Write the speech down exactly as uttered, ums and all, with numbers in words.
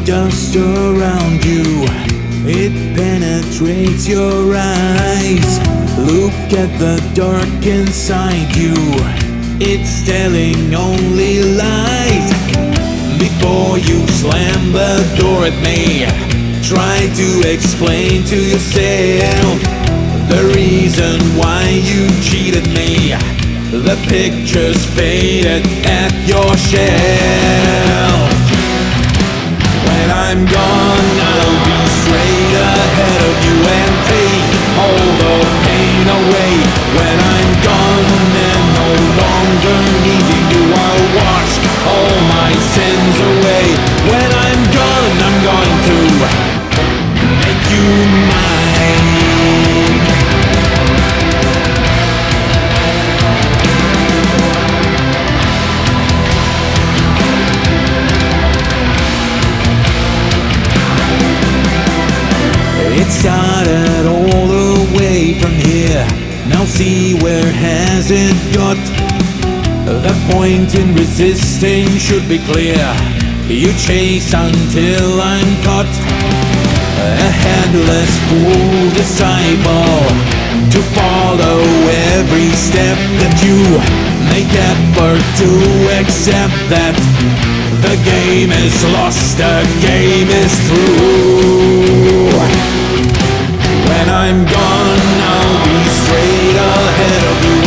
dust around you, it penetrates your eyes. Look at the dark inside you, it's telling only lies. Before you slam the door at me, try to explain to yourself the reason why you cheated me. The picture's faded at your shelf. When I'm gone, I'll be straight ahead of you and take all the pain away. When I'm gone and no longer needing you, I'll wash all my sins away. When I'm gone, I'm going to make you mine. It started all the way from here, now see where has it got. The point in resisting should be clear, you chase until I'm caught. A headless fool disciple, to follow every step that you make effort to accept that the game is lost, the game is through. When I'm gone, I'll be straight ahead of you